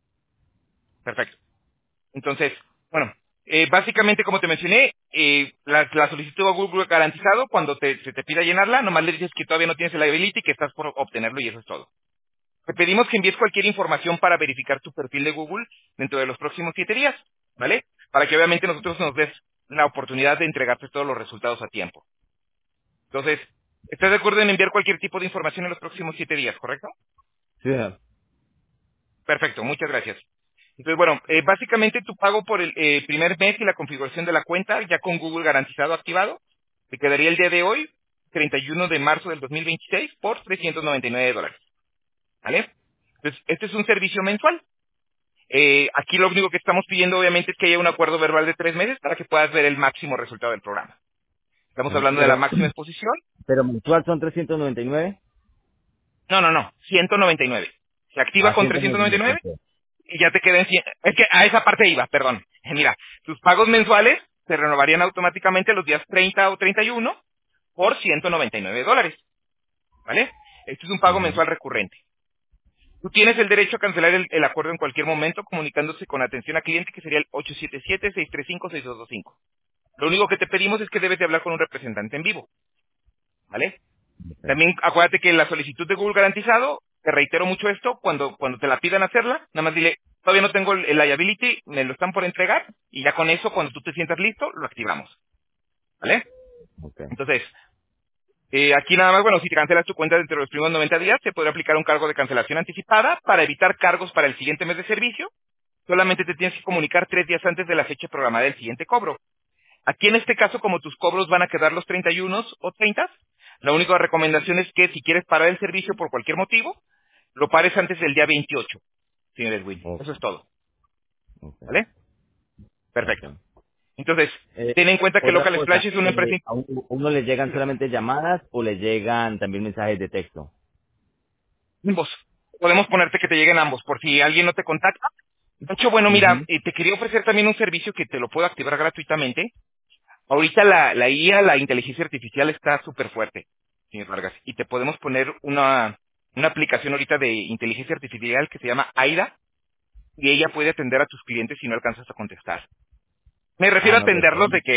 Perfecto. Entonces, bueno, básicamente como te mencioné, la solicitud a Google garantizado, cuando se te pida llenarla, nomás le dices que todavía no tienes el liability, que estás por obtenerlo y eso es todo. Te pedimos que envíes cualquier información para verificar tu perfil de Google dentro de los próximos 7 días, ¿vale? Para que obviamente nosotros nos des la oportunidad de entregarte todos los resultados a tiempo. Entonces, ¿estás de acuerdo en enviar cualquier tipo de información en los próximos 7 días, correcto? Sí, señor. Perfecto, muchas gracias. Entonces, bueno, básicamente tu pago por el primer mes y la configuración de la cuenta, ya con Google garantizado activado, te quedaría el día de hoy, 31 de marzo del 2026, por $399, ¿vale? Entonces, este es un servicio mensual. Aquí lo único que estamos pidiendo, obviamente, es que haya un acuerdo verbal de 3 meses para que puedas ver el máximo resultado del programa. Estamos Ujú. hablando de la máxima exposición. Pero mensual son 399. No, no, no, 199. Se activa Ah, con 199. 399 Ok. y ya te queden 100. Es que a esa parte iba, perdón. Mira, tus pagos mensuales se renovarían automáticamente los días 30 o 31 por $199, ¿vale? Este es un pago Ujú. mensual recurrente. Tú tienes el derecho a cancelar el acuerdo en cualquier momento comunicándose con atención a cliente, que sería el 877-635-6225. Lo único que te pedimos es que debes de hablar con un representante en vivo, ¿vale? Ok. También acuérdate que la solicitud de Google garantizado, te reitero mucho esto, cuando te la pidan hacerla, nada más dile, todavía no tengo el liability, me lo están por entregar, y ya con eso, cuando tú te sientas listo, lo activamos, ¿vale? Ok. Entonces, aquí nada más, bueno, si te cancelas tu cuenta dentro de los primeros 90 días, te podrá aplicar un cargo de cancelación anticipada para evitar cargos para el siguiente mes de servicio. Solamente te tienes que comunicar 3 días antes de la fecha programada del siguiente cobro. Aquí en este caso, como tus cobros van a quedar los 31 o 30, la única recomendación es que si quieres parar el servicio por cualquier motivo, lo pares antes del día 28, señor Edwin. Ok. Eso es todo, Ok. ¿vale? Ok. Perfecto. Entonces, Eh, ten en cuenta que otra Local Splash cosa, es una empresa... ¿a uno le llegan Dime. solamente llamadas o le llegan también mensajes de texto? Ambos. Podemos ponerte que te lleguen ambos, por si alguien no te contacta. De hecho, bueno, mira, Ujú. te quería ofrecer también un servicio que te lo puedo activar gratuitamente. Ahorita la IA, la inteligencia artificial, está súper fuerte, señor Vargas, y te podemos poner una aplicación ahorita de inteligencia artificial que se llama AIDA, y ella puede atender a tus clientes si no alcanzas a contestar. Me refiero Ah, a no, pues. atenderlos de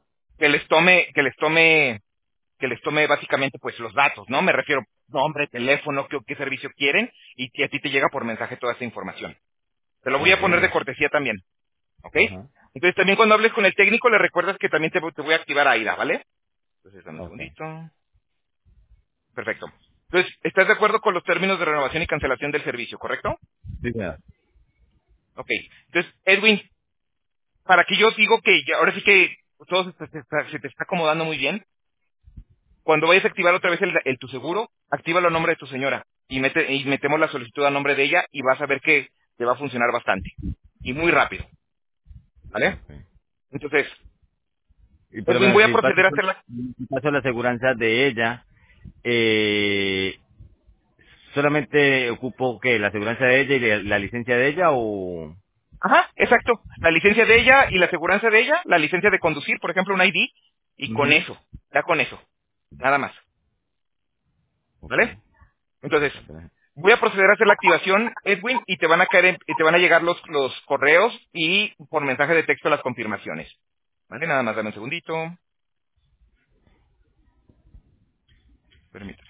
que les tome básicamente pues los datos, ¿no? Me refiero nombre, teléfono, qué servicio quieren, y que a ti te llega por mensaje toda esa información. Te lo voy a poner de Oh, cortesía también, ¿ok? ajá. Entonces también cuando hables con el técnico le recuerdas que también te voy a activar AIDA, ¿vale? Entonces dame un Ok. segundito. Perfecto. Entonces, ¿estás de acuerdo con los términos de renovación y cancelación del servicio, correcto? Sí, señor. Ok. Entonces, Edwin, para que yo digo que ahora sí que todo se te está acomodando muy bien, cuando vayas a activar otra vez tu seguro, actívalo a nombre de tu señora y metemos la solicitud a nombre de ella y vas a ver que te va a funcionar bastante y muy rápido, ¿vale? Ok. Entonces, Pero Edwin, bueno, voy a si proceder a hacer la... paso la aseguranza de ella, eh, solamente ocupo que la aseguranza de ella y la licencia de ella o... Ajá, exacto. La licencia de ella y la aseguranza de ella, la licencia de conducir, por ejemplo, un ID, y con Ujú. eso, ya con eso, nada más, Ok. ¿vale? Entonces, Ok. voy a proceder a hacer la activación, Edwin, y te van a caer, y te van a llegar los correos y por mensaje de texto las confirmaciones. ¿Vale? Nada más, dame un segundito. Permítame.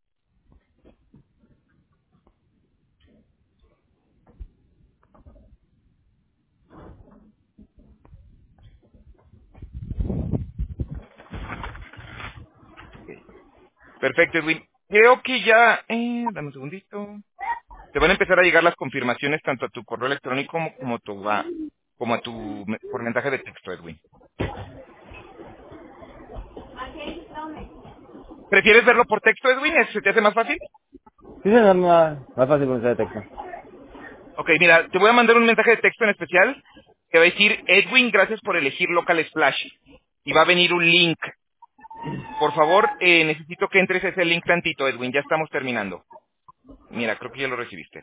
Perfecto, Edwin. Creo que ya, dame un segundito. Te van a empezar a llegar las confirmaciones tanto a tu correo electrónico como a por mensaje de texto, Edwin. ¿Prefieres verlo por texto, Edwin? ¿Se te hace más fácil? Sí, señor, más fácil con ese texto. Ok, mira, te voy a mandar un mensaje de texto en especial. Te va a decir, Edwin, gracias por elegir Local Splash. Y va a venir un link. Por favor, necesito que entres ese link tantito, Edwin. Ya estamos terminando. Mira, creo que ya lo recibiste.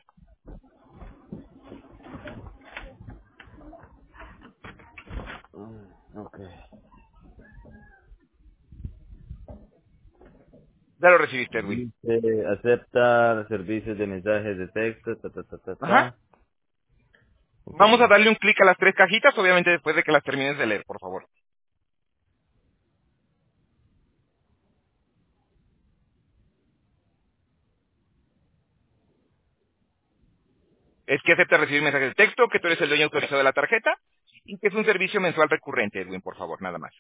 Ok. Ya lo recibiste, Edwin. Dice, aceptar servicios de mensajes de texto, ta, ta, ta, ta, Ajá. ta. Ok. Vamos a darle un clic a las 3 cajitas, obviamente después de que las termines de leer, por favor. Es que acepta recibir mensajes de texto, que tú eres el dueño autorizado de la tarjeta y que es un servicio mensual recurrente, Edwin, por favor, nada más.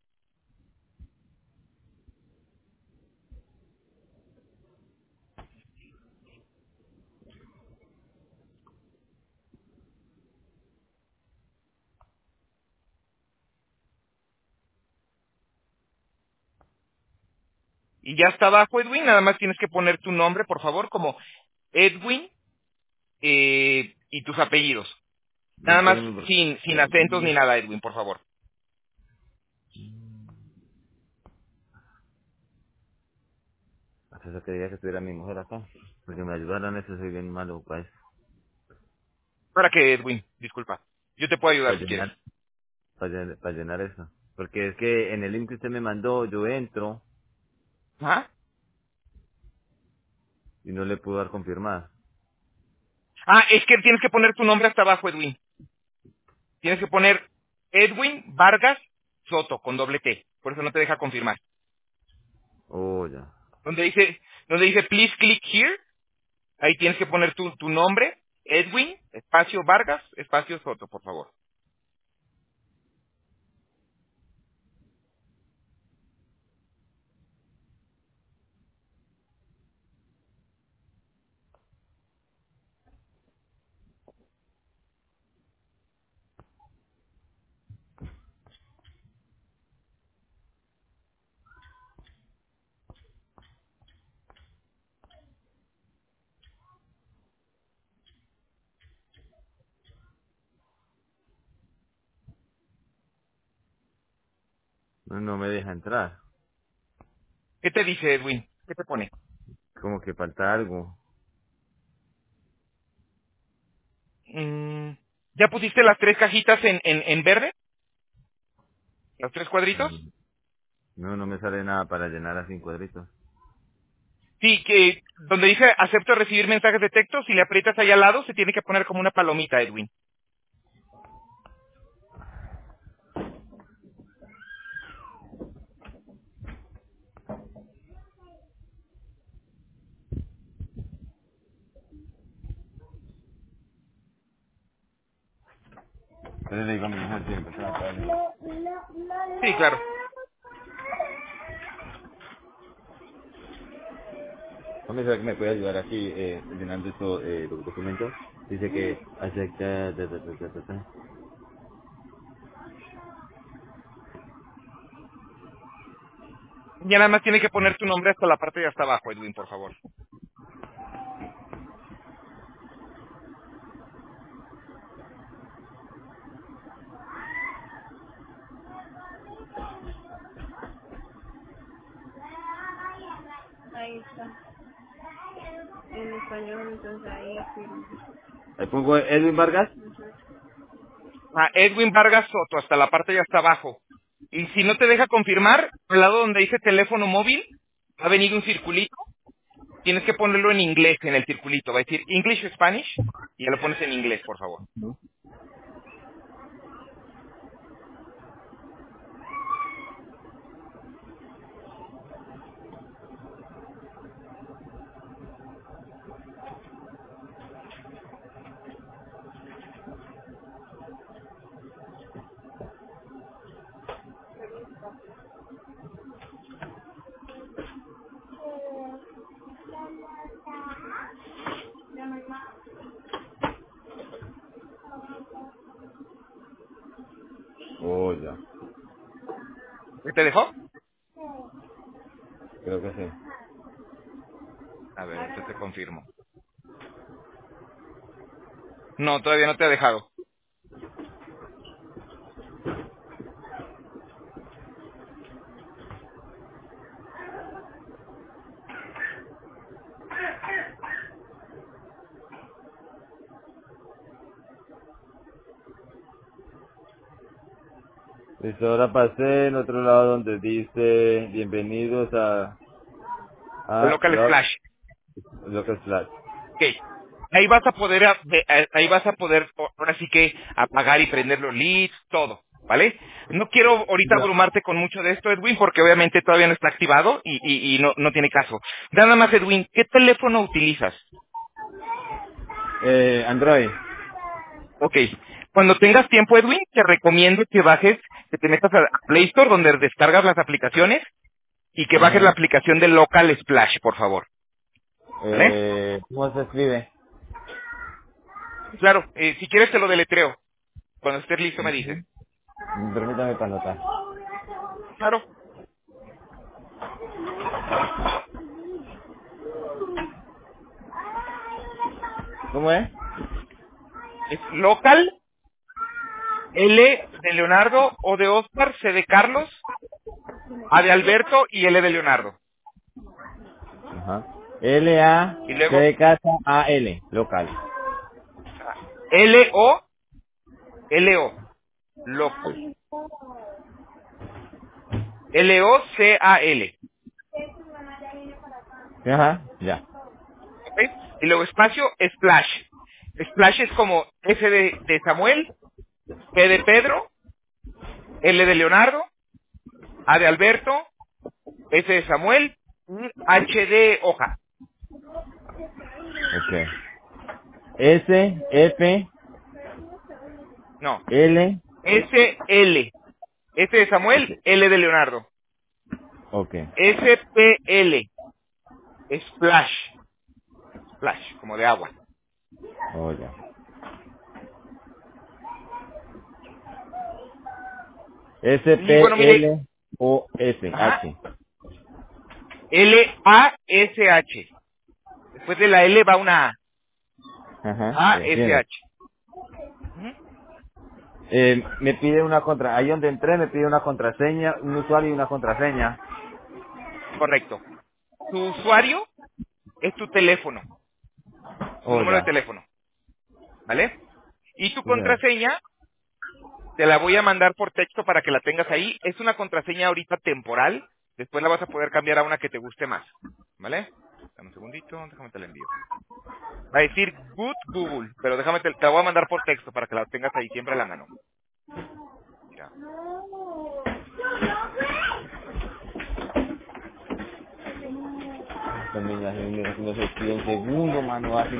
Y ya está abajo, Edwin, nada más tienes que poner tu nombre, por favor, como Edwin y tus apellidos. Nada más Espérame, sin acentos ni nada, Edwin, por favor. hasta eso quería que estuviera mi mujer acá. Porque me ayudaran, eso soy bien malo, pues. ¿Para qué, Edwin? Disculpa. Yo te puedo ayudar Para si quieres. llenar, para llenar eso. Porque es que en el link que usted me mandó, yo entro ¿Ah? y no le puedo dar confirmar. Ah, es que tienes que poner tu nombre hasta abajo, Edwin. Tienes que poner Edwin Vargas Soto con doble T. Por eso no te deja confirmar. Oh, ya. Donde dice please click here, ahí tienes que poner tu nombre, Edwin, espacio Vargas, espacio Soto, por favor. No, no me deja entrar. ¿Qué te dice, Edwin? ¿Qué te pone? Como que falta algo. Mm, ¿Ya pusiste las 3 cajitas en verde? ¿Los 3 cuadritos? Mm, no, no me sale nada para llenar así en cuadritos. Sí, que donde dice acepto recibir mensajes de texto, si le aprietas ahí al lado, se tiene que poner como una palomita, Edwin. Entonces le digo a mi mujer siempre, Sí, claro. ¿cómo será que me puede ayudar aquí llenando estos los documentos? Dice que acepta... Ya nada más tiene que poner tu nombre hasta la parte de hasta abajo, Edwin, por favor. Ahí está, en español, entonces ahí firmo. Ahí pongo Edwin Vargas. Ujú. Ah, Edwin Vargas Soto, hasta la parte de hasta abajo. Y si no te deja confirmar, al lado donde dice teléfono móvil, ha venido un circulito. Tienes que ponerlo en inglés en el circulito. Va a decir English o Spanish. Y ya lo pones en inglés, por favor. Oh, ya. ¿Qué te dejó? Creo que sí. A ver, ahorita te confirmo. No, todavía no te ha dejado. Listo, ahora pasé en otro lado donde dice bienvenidos a Local Splash. Local Flash. Ok. Ahí vas a poder, ahí vas a poder, ahora sí que apagar y prender los leads, todo, ¿vale? No quiero ahorita Ya. abrumarte con mucho de esto, Edwin, porque obviamente todavía no está activado y no tiene caso. Nada más, Edwin, ¿qué teléfono utilizas? Android. Ok. Cuando tengas tiempo, Edwin, te recomiendo que bajes, que te metas a Play Store donde descargas las aplicaciones y que bajes la Ajá. aplicación de Local Splash, por favor. ¿Vale? ¿Cómo se escribe? Claro, si quieres te lo deletreo. Cuando estés listo me dices. Ujú. Permítame para anotar. Claro. ¿Cómo es? Es Local, L de Leonardo, O de Oscar, C de Carlos, A de Alberto y L de Leonardo. Ajá. L-A, Y C luego de casa, A-L, local. L-O, L-O, Local. L-O-C-A-L. Ajá, ya. ¿Ok? Y luego espacio, Splash. Splash es como S de Samuel, P de Pedro, L de Leonardo, A de Alberto, S de Samuel, y H de hoja. Ok. S, F, No, L, S-L. S de Samuel, S. L de Leonardo. Ok. S-P-L. Splash. Splash, como de agua. Oh, ya. S, Y bueno, P, mire, L, O, S, ajá, H. L-A-S-H. Después de la L va una A. Ajá, entiendo. A-S-H. Ujú. Me pide una contra, ahí donde entré me pide una contraseña, un usuario y una contraseña. Correcto. Tu usuario es tu teléfono, tu Oh, número de ya. teléfono, ¿vale? Y tu Sí, señor. contraseña te la voy a mandar por texto para que la tengas ahí. Es una contraseña ahorita temporal. Después la vas a poder cambiar a una que te guste más, ¿vale? Dame un segundito, déjame te la envío. Va a decir Good Google, pero déjame te la voy a mandar por texto para que la tengas ahí siempre a la mano. Mira. También no se pide un segundo, mano, así.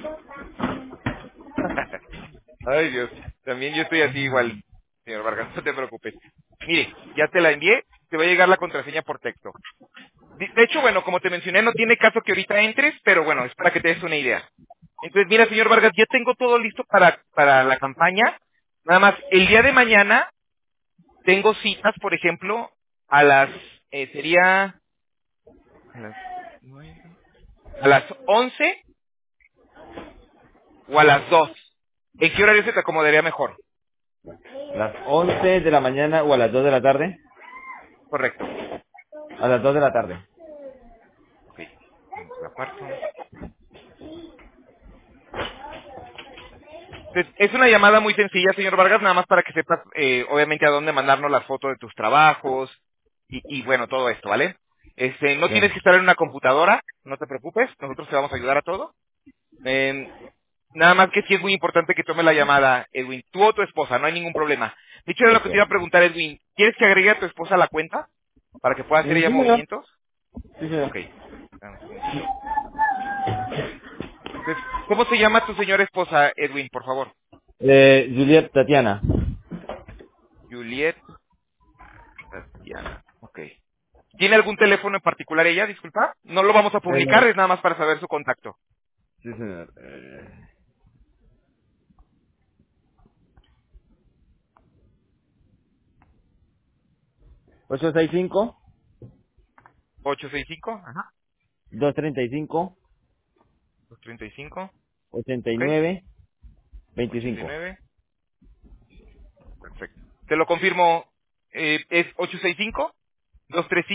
Ay, Dios. También yo estoy así igual, señor Vargas, no te preocupes. Mire, ya te la envié, te va a llegar la contraseña por texto. De hecho, bueno, como te mencioné, no tiene caso que ahorita entres, pero bueno, es para que te des una idea. Entonces, mira, señor Vargas, ya tengo todo listo para la campaña. Nada más, el día de mañana tengo citas, por ejemplo, a las, sería, a las 9, a las 11 o a las 2. ¿En qué horario se te acomodaría mejor? ¿Las 11 de la mañana o a las 2 de la tarde? Correcto. A las 2 de la tarde. Ok, vamos a la aparto. Entonces, es una llamada muy sencilla, señor Vargas, nada más para que sepas, obviamente, a dónde mandarnos las fotos de tus trabajos y bueno, todo esto, ¿vale? No tienes Sí. que estar en una computadora, no te preocupes, nosotros te vamos a ayudar a todo. Eh, Nada más que sí es muy importante que tome la llamada, Edwin. Tú o tu esposa, no hay ningún problema. De hecho, era lo Ok. que te iba a preguntar, Edwin. ¿Quieres que agregue a tu esposa a la cuenta? Para que pueda hacer Sí, ella señor. movimientos. Sí, señor. Ok. Dame un segundito. Entonces, ¿cómo se llama tu señora esposa, Edwin, por favor? Juliet Tatiana. Juliet Tatiana. Ok. ¿Tiene algún teléfono en particular ella, disculpa? No lo vamos a publicar, es nada más para saber su contacto. Sí, señor. 865 865, ajá. 235 235, ok. 89 25. 89, perfecto. Te lo confirmo, es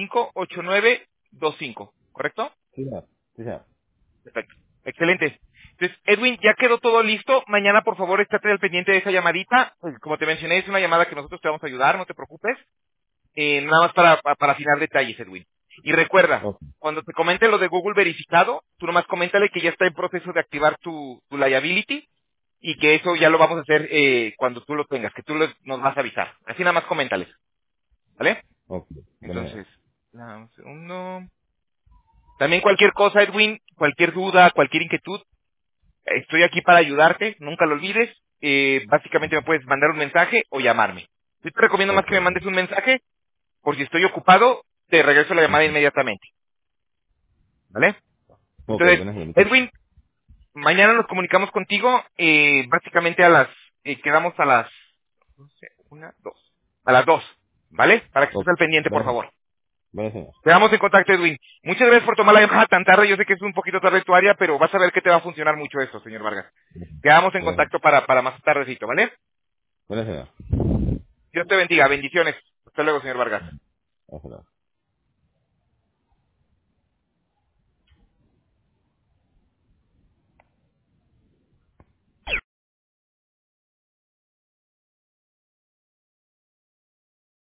865-235-8925, ¿correcto? Sí, señor. Sí, señor. Perfecto. Excelente. Entonces, Edwin, ya quedó todo listo. Mañana, por favor, estate al pendiente de esa llamadita. Pues, como te mencioné, es una llamada que nosotros te vamos a ayudar, no te preocupes. Nada más para afinar detalles, Edwin. Y recuerda, Ok, cuando te comente lo de Google verificado, tú nomás coméntale que ya está en proceso de activar tu liability y que eso ya lo vamos a hacer cuando tú lo tengas, que nos vas a avisar. Así nada más coméntales, ¿vale? ok. Bueno, señor. Entonces, un segundo. También cualquier cosa, Edwin, cualquier duda, cualquier inquietud, estoy aquí para ayudarte, nunca lo olvides. Básicamente me puedes mandar un mensaje o llamarme. Yo te recomiendo más Ok, que me mandes un mensaje, por si estoy ocupado, te regreso la llamada inmediatamente, ¿vale? ok, Entonces, bueno, señorita. Edwin, mañana nos comunicamos contigo, básicamente quedamos a las, no sé, a las 2, ¿vale? Para que estés Ok, al pendiente, por bueno, favor. bueno, señor. Quedamos en contacto, Edwin. Muchas gracias por tomar la llamada tan tarde. Yo sé que es un poquito tarde tu área, pero vas a ver que te va a funcionar mucho esto, señor Vargas. Quedamos en Bueno, contacto para más tardecito, ¿vale? bueno, señor. Dios te bendiga. Bendiciones. Hasta luego, señor Vargas. Hasta luego.